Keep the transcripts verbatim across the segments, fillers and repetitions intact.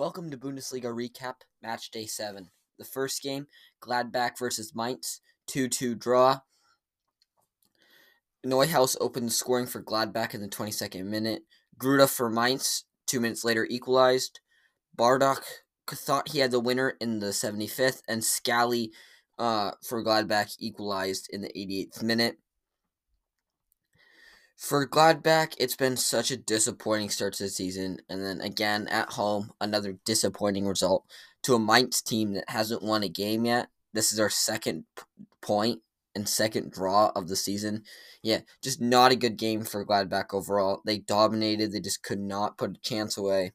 Welcome to Bundesliga Recap, Match Day seven. The first game, Gladbach versus Mainz, two two draw. Neuhaus opened the scoring for Gladbach in the twenty-second minute. Gruda for Mainz, two minutes later equalized. Bardock thought he had the winner in the seventy-fifth, and Scally uh, for Gladbach equalized in the eighty-eighth minute. For Gladbach, it's been such a disappointing start to the season, and then again at home, another disappointing result to a Mainz team that hasn't won a game yet. This is our second p- point and second draw of the season. Yeah, just not a good game for Gladbach overall. They dominated, they just could not put a chance away.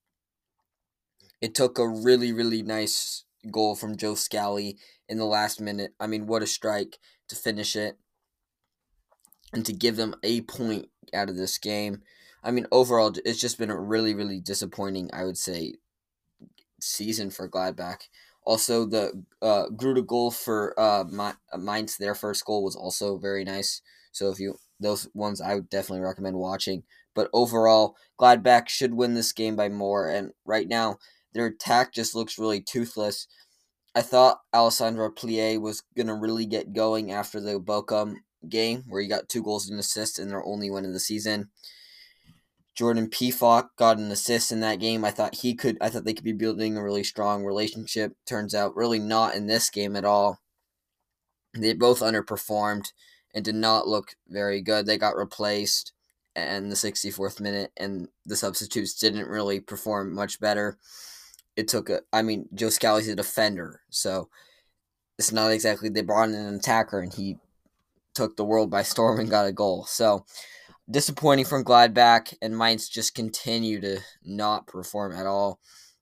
It took a really, really nice goal from Joe Scally in the last minute. I mean, what a strike to finish it and to give them a point out of this game. I mean, overall, it's just been a really, really disappointing, I would say, season for Gladbach. Also, the uh, Gruda goal for uh, Mainz, their first goal, was also very nice. So if you those ones, I would definitely recommend watching. But overall, Gladbach should win this game by more. And right now, their attack just looks really toothless. I thought Alessandro Plier was going to really get going after the Bochum game where he got two goals and assists in their only win of the season. Jordan Pefok got an assist in that game. I thought he could I thought they could be building a really strong relationship. Turns out really not in this game at all. They both underperformed and did not look very good. They got replaced in the sixty-fourth minute, and the substitutes didn't really perform much better. It took a I mean, Joe Scally's a defender, so it's not exactly they brought in an attacker and he took the world by storm and got a goal. So disappointing from Gladbach, and Mainz just continue to not perform at all.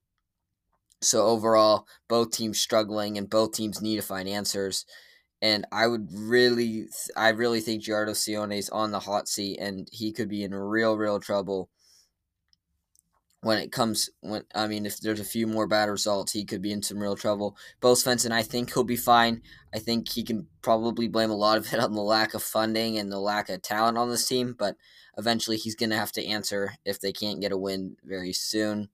So overall, both teams struggling, and both teams need to find answers. And I would really, I really think Gerardo Sione is on the hot seat, and he could be in real, real trouble when it comes. When I mean, if there's a few more bad results, he could be in some real trouble. Bo Svensson, I think he'll be fine. I think he can probably blame a lot of it on the lack of funding and the lack of talent on this team, but eventually he's going to have to answer if they can't get a win very soon.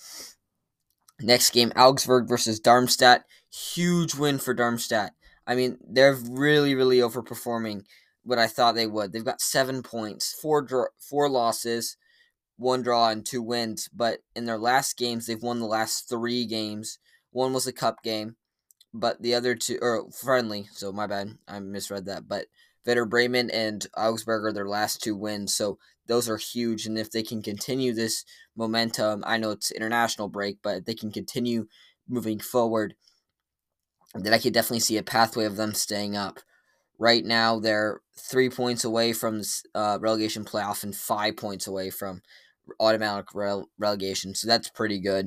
Next game, Augsburg versus Darmstadt. Huge win for Darmstadt. I mean, they're really, really overperforming what I thought they would. They've got seven points, four draw, four losses, one draw, and two wins. But in their last games, they've won the last three games. One was a cup game, but the other two or friendly. So my bad, I misread that. But Werder Bremen and Augsburg are their last two wins. So those are huge, and if they can continue this momentum, I know it's international break, but if they can continue moving forward, then I could definitely see a pathway of them staying up. Right now, they're three points away from uh, relegation playoff and five points away from automatic rele- relegation, so that's pretty good.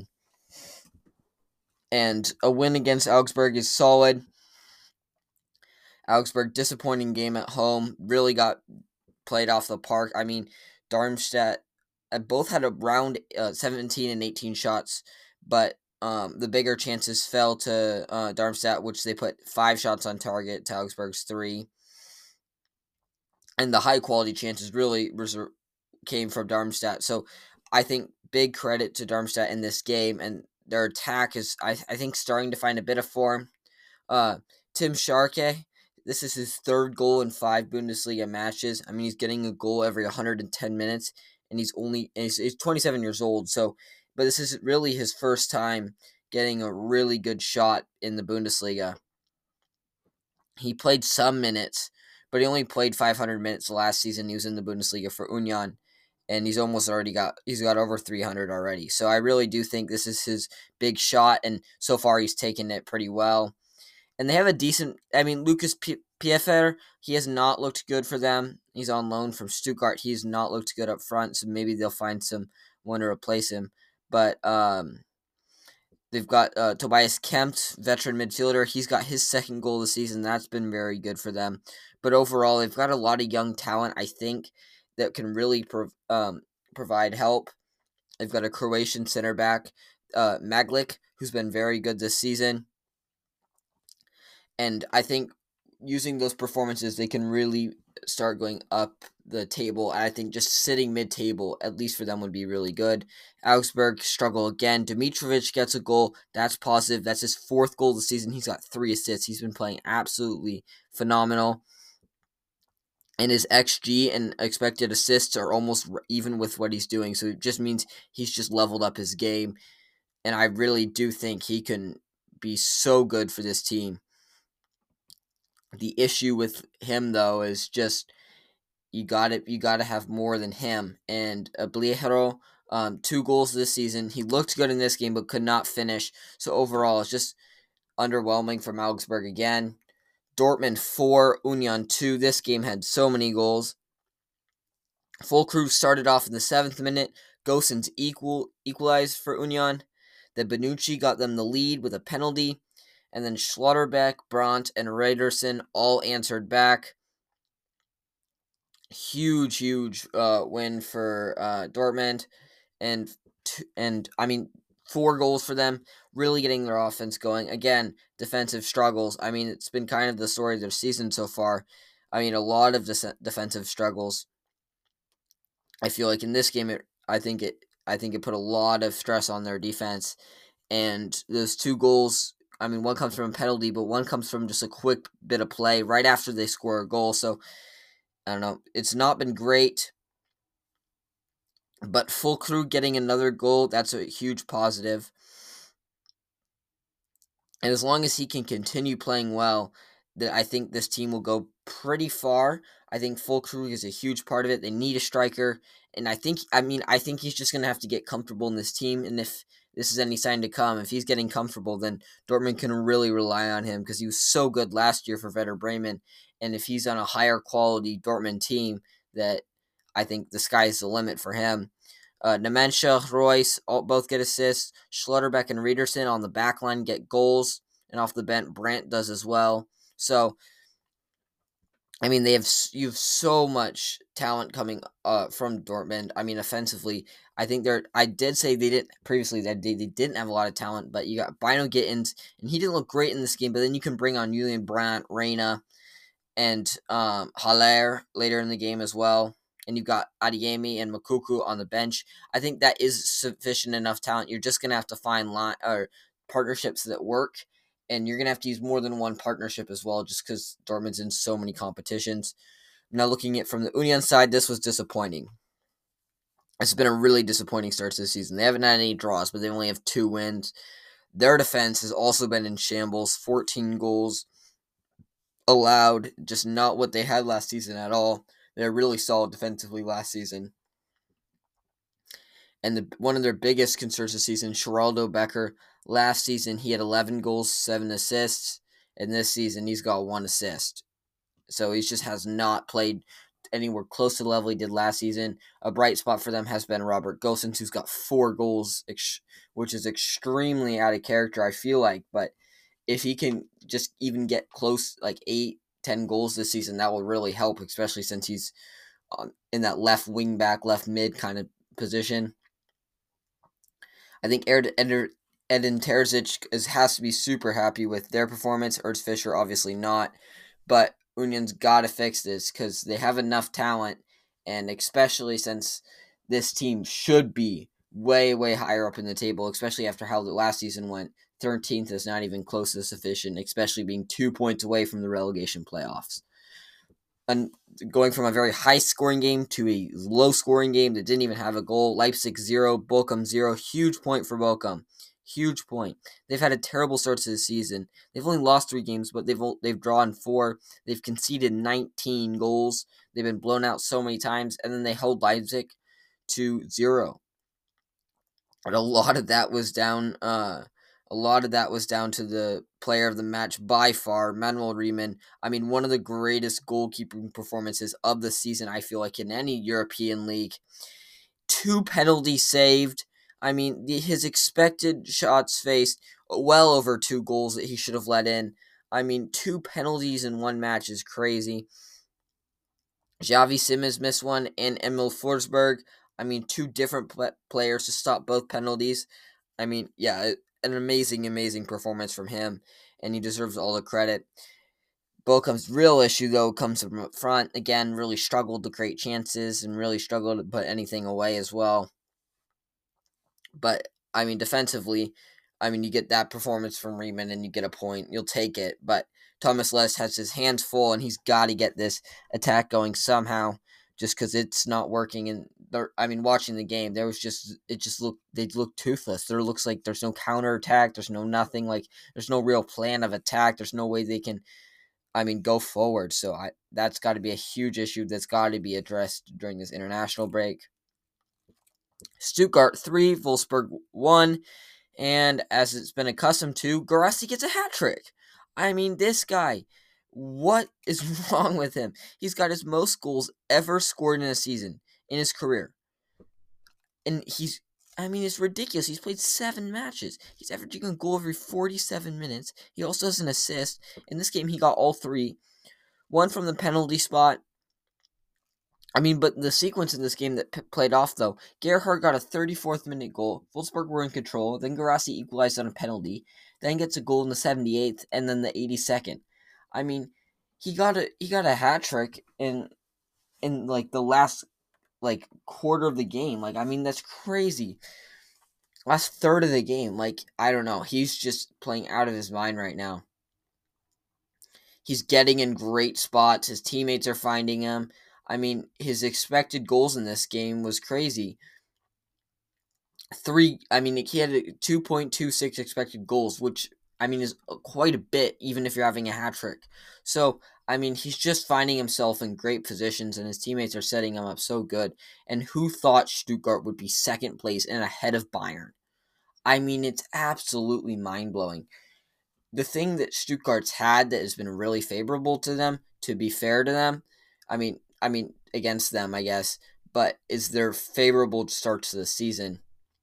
And a win against Augsburg is solid. Augsburg, disappointing game at home, really got played off the park. I mean, Darmstadt uh, both had around uh, seventeen and eighteen shots, but um, the bigger chances fell to uh, Darmstadt, which they put five shots on target to Augsburg's three. And the high-quality chances really reser- came from Darmstadt. So I think big credit to Darmstadt in this game, and their attack is, I, I think, starting to find a bit of form. Uh, Tim Sharkey, this is his third goal in five Bundesliga matches. I mean, he's getting a goal every one hundred ten minutes, and he's only he's, he's twenty-seven years old. So, but this is really his first time getting a really good shot in the Bundesliga. He played some minutes, but he only played five hundred minutes last season. He was in the Bundesliga for Union, and he's almost already got he's got over three hundred already. So I really do think this is his big shot, and so far he's taken it pretty well. And they have a decent, I mean, Lucas P- Pfeffer, he has not looked good for them. He's on loan from Stuttgart. He's not looked good up front, so maybe they'll find someone to replace him. But um, they've got uh, Tobias Kempt, veteran midfielder. He's got his second goal of the season. That's been very good for them. But overall, they've got a lot of young talent, I think, that can really prov- um, provide help. They've got a Croatian center back, uh, Maglik, who's been very good this season. And I think using those performances, they can really start going up the table. And I think just sitting mid-table, at least for them, would be really good. Augsburg struggle again. Dimitrovic gets a goal. That's positive. That's his fourth goal of the season. He's got three assists. He's been playing absolutely phenomenal. And his X G and expected assists are almost even with what he's doing. So it just means he's just leveled up his game. And I really do think he can be so good for this team. The issue with him, though, is just you got to you got to have more than him. And uh, Bliejero, um, two goals this season. He looked good in this game, but could not finish. So overall, it's just underwhelming from Augsburg again. Dortmund four, Union two. This game had so many goals. Füllkrug started off in the seventh minute. Gosens equal equalized for Union. Then Bonucci got them the lead with a penalty. And then Schlotterbeck, Brandt, and Rederson all answered back. Huge, huge uh, win for uh, Dortmund. And, t- and I mean, four goals for them, really getting their offense going. Again, defensive struggles. I mean, it's been kind of the story of their season so far. I mean, a lot of de- defensive struggles. I feel like in this game, it, I think it, I think it put a lot of stress on their defense, and those two goals. I mean, one comes from a penalty, but one comes from just a quick bit of play right after they score a goal. So I don't know. It's not been great, but Füllkrug getting another goal, that's a huge positive. And as long as he can continue playing well, that I think this team will go pretty far. I think Füllkrug is a huge part of it. They need a striker, and I think I mean I think he's just gonna have to get comfortable in this team. And if this is any sign to come, if he's getting comfortable, then Dortmund can really rely on him because he was so good last year for Werder Bremen. And if he's on a higher quality Dortmund team, that I think the sky's the limit for him. Uh, Nemanja, Royce, all, both get assists. Schlotterbeck and Rederson on the back line get goals. And off the bench, Brandt does as well. So, I mean, they have you have so much talent coming uh, from Dortmund. I mean, offensively, I think they're. I did say they didn't previously that they, they didn't have a lot of talent, but you got Bino Gittins, and he didn't look great in this game. But then you can bring on Julian Brandt, Reina, and um, Haller later in the game as well. And you've got Adeyemi and Moukoko on the bench. I think that is sufficient enough talent. You're just gonna have to find line or partnerships that work, and you're gonna have to use more than one partnership as well, just because Dortmund's in so many competitions. Now, looking at from the Union side, this was disappointing. It's been a really disappointing start to the season. They haven't had any draws, but they only have two wins. Their defense has also been in shambles. fourteen goals allowed, just not what they had last season at all. They're really solid defensively last season. And the, one of their biggest concerns this season, Geraldo Becker. Last season, he had eleven goals, seven assists. And this season, he's got one assist. So he just has not played anywhere close to the level he did last season. A bright spot for them has been Robert Gosens, who's got four goals, which is extremely out of character, I feel like. But if he can just even get close, like eight, ten goals this season, that will really help, especially since he's um, in that left wing back, left mid kind of position. I think Ed, Ed, Edin Terzic is, has to be super happy with their performance. Urs Fischer, obviously not. But Union's got to fix this because they have enough talent, and especially since this team should be way, way higher up in the table, especially after how the last season went. thirteenth is not even close to sufficient, especially being two points away from the relegation playoffs. And going from a very high-scoring game to a low-scoring game that didn't even have a goal. Leipzig zero, Bochum zero. Huge point for Bochum. Huge point. They've had a terrible start to the season. They've only lost three games, but they've they've drawn four. They've conceded nineteen goals. They've been blown out so many times, and then they held Leipzig to zero. And a lot of that was down. Uh, a lot of that was down to the player of the match by far, Manuel Riemann. I mean, one of the greatest goalkeeping performances of the season, I feel like, in any European league. Two penalties saved. I mean, the, his expected shots faced, well over two goals that he should have let in. I mean, two penalties in one match is crazy. Xavi Simons missed one, and Emil Forsberg. I mean, two different pl- players to stop both penalties. I mean, yeah, an amazing, amazing performance from him, and he deserves all the credit. Bochum's real issue, though, comes from up front. Again, really struggled to create chances and really struggled to put anything away as well. But, I mean, defensively, I mean, you get that performance from Riemann and you get a point. You'll take it. But Thomas Less has his hands full, and he's got to get this attack going somehow, just because it's not working. And I mean, watching the game, there was just it just looked they look toothless. There looks like there's no counter attack. There's no nothing. Like there's no real plan of attack. There's no way they can, I mean, go forward. So I that's got to be a huge issue that's got to be addressed during this international break. Stuttgart three, Wolfsburg one. And as it's been accustomed to, Guirassy gets a hat trick. I mean, this guy, what is wrong with him? He's got his most goals ever scored in a season in his career. And he's, I mean, it's ridiculous. He's played seven matches. He's averaging a goal every forty-seven minutes. He also has an assist. In this game, he got all three. One from the penalty spot. I mean, but the sequence in this game that p- played off, though, Gerhard got a thirty-fourth minute goal. Wolfsburg were in control. Then Guirassy equalized on a penalty. Then gets a goal in the seventy-eighth, and then the eighty-second. I mean, he got a he got a hat trick in in like the last like quarter of the game. Like, I mean, that's crazy. Last third of the game, like I don't know. He's just playing out of his mind right now. He's getting in great spots. His teammates are finding him. I mean, his expected goals in this game was crazy. Three, I mean, he had a two point two six expected goals, which, I mean, is quite a bit, even if you're having a hat trick. So, I mean, he's just finding himself in great positions, and his teammates are setting him up so good. And who thought Stuttgart would be second place and ahead of Bayern? I mean, it's absolutely mind-blowing. The thing that Stuttgart's had that has been really favorable to them, to be fair to them, I mean, I mean, against them, I guess, but is their favorable start to the season.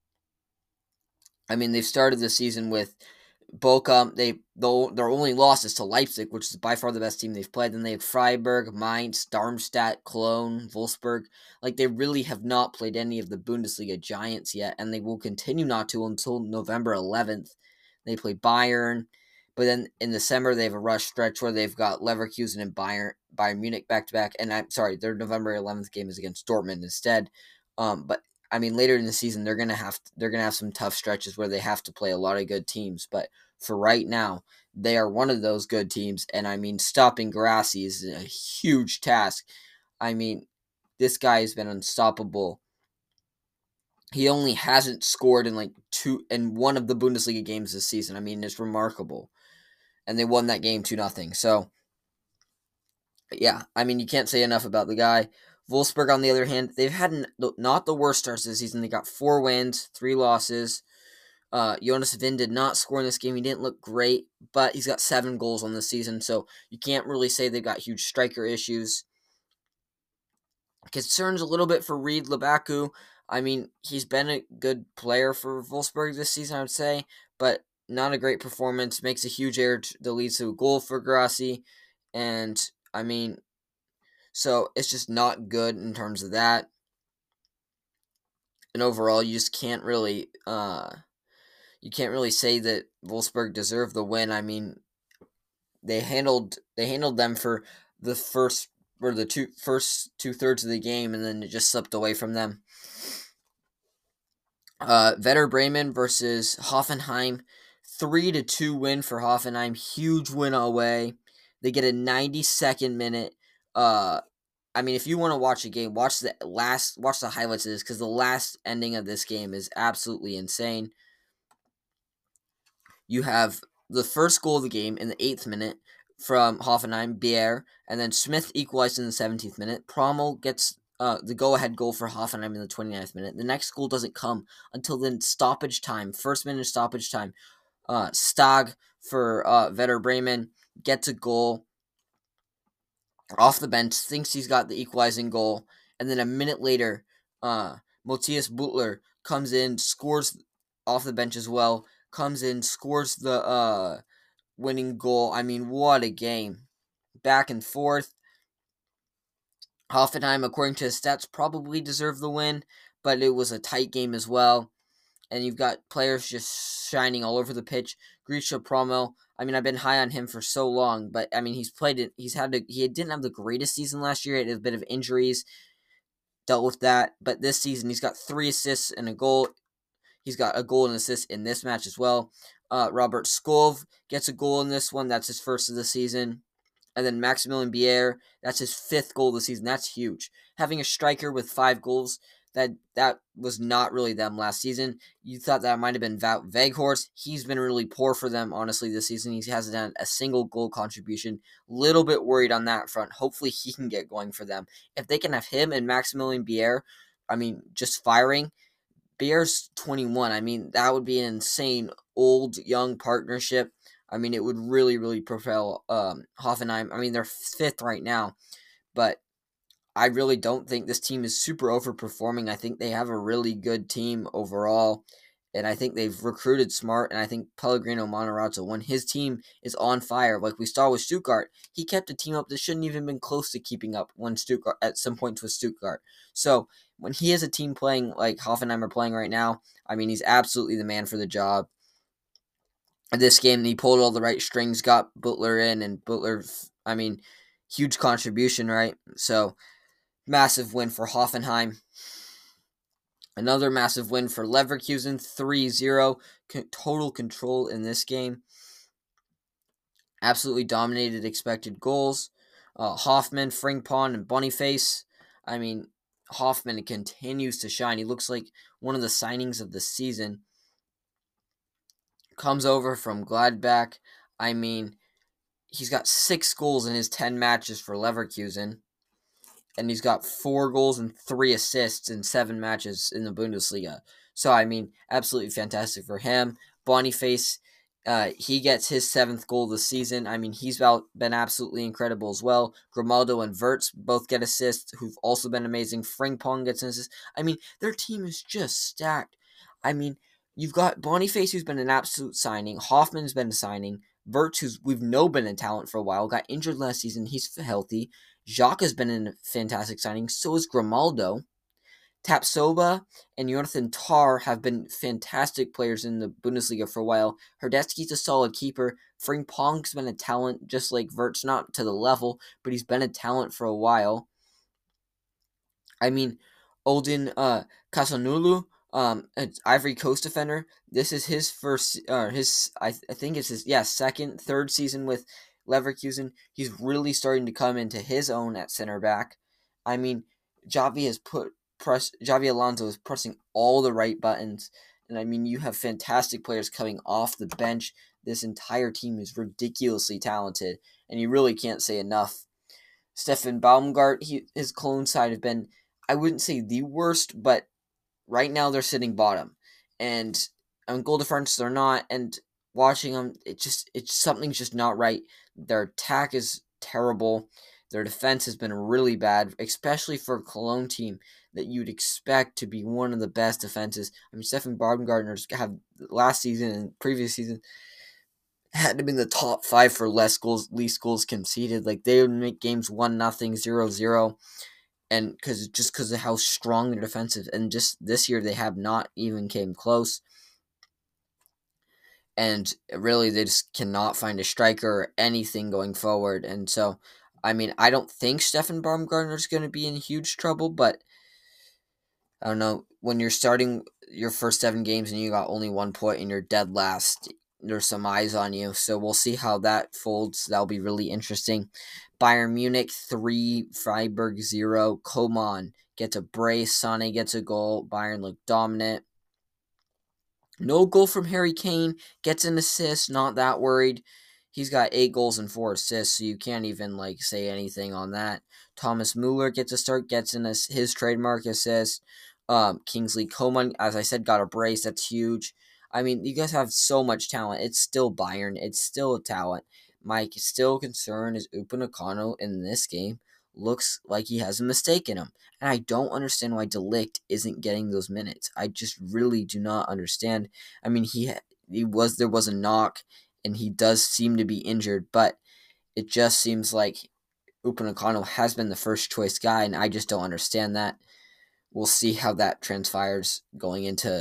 I mean, they've started the season with Bochum. They their only loss is to Leipzig, which is by far the best team they've played. Then they have Freiburg, Mainz, Darmstadt, Cologne, Wolfsburg. Like, they really have not played any of the Bundesliga giants yet, and they will continue not to until November eleventh. They play Bayern, but then in December they have a rush stretch where they've got Leverkusen and Bayern, Bayern Munich back to back. And I'm sorry, their November eleventh game is against Dortmund instead. Um, but I mean, later in the season they're gonna have to, they're gonna have some tough stretches where they have to play a lot of good teams. But for right now, they are one of those good teams. And I mean, stopping Guirassy is a huge task. I mean, this guy has been unstoppable. He only hasn't scored in like two in one of the Bundesliga games this season. I mean, it's remarkable. And they won that game two nothing. So, yeah, I mean, you can't say enough about the guy. Wolfsburg, on the other hand, they've had n- not the worst starts this season. They got four wins, three losses. Uh, Jonas Wind did not score in this game. He didn't look great, but he's got seven goals on the season, so you can't really say they've got huge striker issues. Concerns a little bit for Reed Labaku. I mean, he's been a good player for Wolfsburg this season, I would say, but not a great performance. Makes a huge error that leads to a goal for Guirassy, and I mean, so it's just not good in terms of that. And overall, you just can't really, uh, you can't really say that Wolfsburg deserved the win. I mean, they handled they handled them for the first or the two first two thirds of the game, and then it just slipped away from them. Uh, Werder Bremen versus Hoffenheim, three to two win for Hoffenheim. Huge win away. They get a ninety-second minute. Uh, I mean, if you want to watch a game, watch the last watch the highlights of this, because the last ending of this game is absolutely insane. You have the first goal of the game in the eighth minute from Hoffenheim, Bier, and then Smith equalized in the seventeenth minute. Prommel gets uh, the go-ahead goal for Hoffenheim in the twenty-ninth minute. The next goal doesn't come until then stoppage time, first minute stoppage time. Uh, Stag for uh, Werder Bremen gets a goal off the bench, thinks he's got the equalizing goal, and then a minute later, uh, Matthias Butler comes in, scores off the bench as well, comes in, scores the uh, winning goal. I mean, what a game. Back and forth. Hoffenheim, according to his stats, probably deserved the win, but it was a tight game as well. and you've got players just shining all over the pitch. Grisha Promo, I mean, I've been high on him for so long, but I mean, he's played it. He's had to, he didn't have the greatest season last year. He had a bit of injuries, dealt with that. But this season, he's got three assists and a goal. He's got a goal and assist in this match as well. Uh, Robert Skov gets a goal in this one. That's his first of the season. And then Maximilian Bier, that's his fifth goal of the season. That's huge. Having a striker with five goals, that that was not really them last season. You thought that might have been Wout Weghorst. He's been really poor for them, honestly, this season. He hasn't done a single goal contribution. Little bit worried on that front. Hopefully he can get going for them. If they can have him and Maximilian Bier, I mean, just firing. Bier's twenty-one. I mean, that would be an insane old-young partnership. I mean, it would really, really propel um, Hoffenheim. I mean, they're fifth right now, but I really don't think this team is super overperforming. I think they have a really good team overall, and I think they've recruited smart, and I think Pellegrino Matarazzo, when his team is on fire, like we saw with Stuttgart, he kept a team up that shouldn't even been close to keeping up when Stuttgart at some points with Stuttgart. So when he has a team playing like Hoffenheim are playing right now, I mean, he's absolutely the man for the job. This game, he pulled all the right strings, got Butler in, and Butler, I mean, huge contribution, right? So, massive win for Hoffenheim. Another massive win for Leverkusen, three zero. Total control in this game. Absolutely dominated expected goals. Uh, Hoffman, Frimpong, and Boniface. I mean, Hoffman continues to shine. He looks like one of the signings of the season. Comes over from Gladbach. I mean, he's got six goals in his ten matches for Leverkusen. And he's got four goals and three assists in seven matches in the Bundesliga. So, I mean, absolutely fantastic for him. Boniface, uh, he gets his seventh goal of the season. I mean, he's been absolutely incredible as well. Grimaldo and Wirtz both get assists, who've also been amazing. Frimpong gets an assist. I mean, their team is just stacked. I mean, you've got Boniface, who's been an absolute signing. Hoffman's been a signing. Wirtz, who's we've known been in talent for a while, got injured last season. He's healthy. Jacques has been a fantastic signing. So is Grimaldo. Tapsoba and Jonathan Tah have been fantastic players in the Bundesliga for a while. Herdetsky's a solid keeper. Frimpong's been a talent, just like Wirtz, not to the level, but he's been a talent for a while. I mean, Odin uh, Casanulu, um, an Ivory Coast defender. This is his first, uh, his I, th- I think it's his yeah second, third season with Leverkusen. He's really starting to come into his own at center back. I mean, Javi has put press. Javi Alonso is pressing all the right buttons, and I mean, you have fantastic players coming off the bench. This entire team is ridiculously talented, and you really can't say enough. Stefan Baumgart, he, his Cologne side have been, I wouldn't say the worst, but right now they're sitting bottom. And on goal difference, they're not. And watching them, it just it's something's just not right. Their attack is terrible. Their defense has been really bad, especially for a Cologne team that you'd expect to be one of the best defenses. I mean, Stefan Baumgartner's have last season and previous season had to be in the top five for less goals, least goals conceded. Like they would make games one nothing, zero zero, and because just because of how strong their defensive, and just this year they have not even came close. And really, they just cannot find a striker or anything going forward. And so, I mean, I don't think Stefan Baumgartner is going to be in huge trouble, but I don't know. When you're starting your first seven games and you got only one point and you're dead last, there's some eyes on you. So we'll see how that folds. That'll be really interesting. Bayern Munich three, Freiburg zero. Coman gets a brace. Sane gets a goal. Bayern look dominant. No goal from Harry Kane. Gets an assist. Not that worried. He's got eight goals and four assists, so you can't even like say anything on that. Thomas Muller gets a start. Gets in his, his trademark assist. Um, Kingsley Coman, as I said, got a brace. That's huge. I mean, you guys have so much talent. It's still Bayern. It's still a talent. My still concern is Upamecano in this game looks like he has a mistake in him. And I don't understand why De Ligt isn't getting those minutes. I just really do not understand. I mean, he he was there was a knock, and he does seem to be injured, but it just seems like Upamecano has been the first choice guy, and I just don't understand that. We'll see how that transpires going into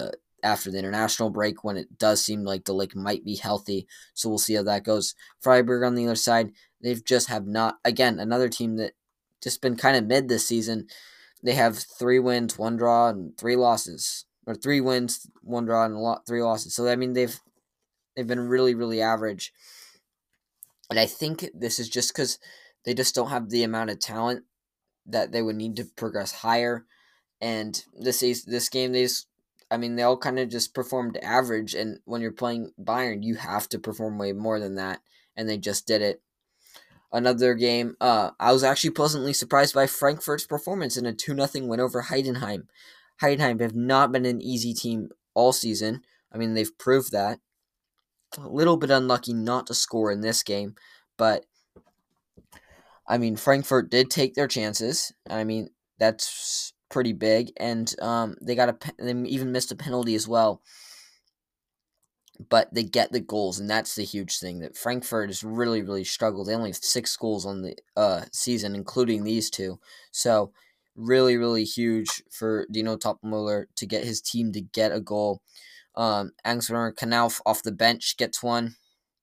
after the international break when it does seem like De Ligt might be healthy. So we'll see how that goes. Freiburg on the other side, they've just have not, again, another team that just been kind of mid this season. They have three wins, one draw, and three losses. Or three wins, one draw, and a lot, three losses. So, I mean, they've they've been really, really average. And I think this is just because they just don't have the amount of talent that they would need to progress higher. And this is this game, they just, I mean, they all kind of just performed average. And when you're playing Bayern, you have to perform way more than that. And they just did it. Another game, uh, I was actually pleasantly surprised by Frankfurt's performance in a two nothing win over Heidenheim. Heidenheim have not been an easy team all season. I mean, they've proved that. A little bit unlucky not to score in this game, but I mean, Frankfurt did take their chances. I mean, that's pretty big, and um, they got a they even missed a penalty as well. But they get the goals, and that's the huge thing that Frankfurt has really, really struggled. They only have six goals on the uh, season, including these two. So, really, really huge for Dino Topmuller to get his team to get a goal. Um, Angsler Knauf off the bench gets one,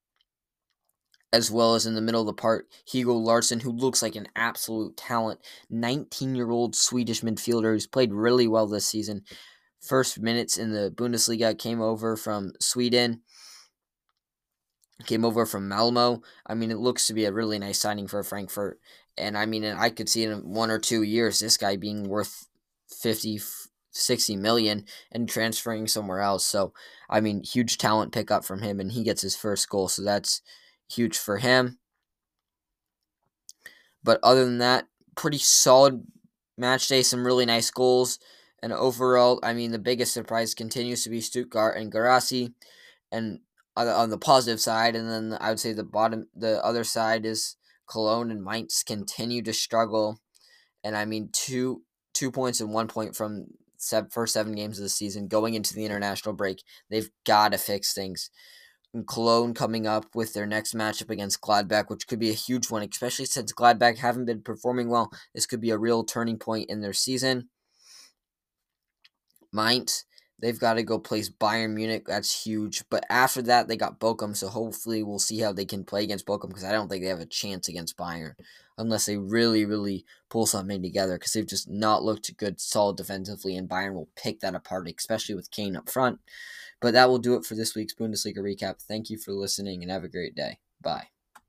as well as in the middle of the park, Hugo Larsson, who looks like an absolute talent, nineteen-year-old Swedish midfielder who's played really well this season. First minutes in the Bundesliga, came over from Sweden, came over from Malmo. I mean, it looks to be a really nice signing for Frankfurt. And I mean, I could see in one or two years this guy being worth fifty, sixty million and transferring somewhere else. So, I mean, huge talent pickup from him, and he gets his first goal. So that's huge for him. But other than that, pretty solid match day, some really nice goals. And overall, I mean, the biggest surprise continues to be Stuttgart and Guirassy, and on the, on the positive side. And then I would say the bottom, the other side is Cologne and Mainz continue to struggle. And I mean, two two points and one point from seven, first seven games of the season going into the international break. They've got to fix things. And Cologne coming up with their next matchup against Gladbach, which could be a huge one, especially since Gladbach haven't been performing well. This could be a real turning point in their season. Mainz, they've got to go place Bayern Munich. That's huge. But after that, they got Bochum, so hopefully we'll see how they can play against Bochum, because I don't think they have a chance against Bayern unless they really, really pull something together, because they've just not looked good, solid defensively, and Bayern will pick that apart, especially with Kane up front. But that will do it for this week's Bundesliga recap. Thank you for listening, and have a great day. Bye.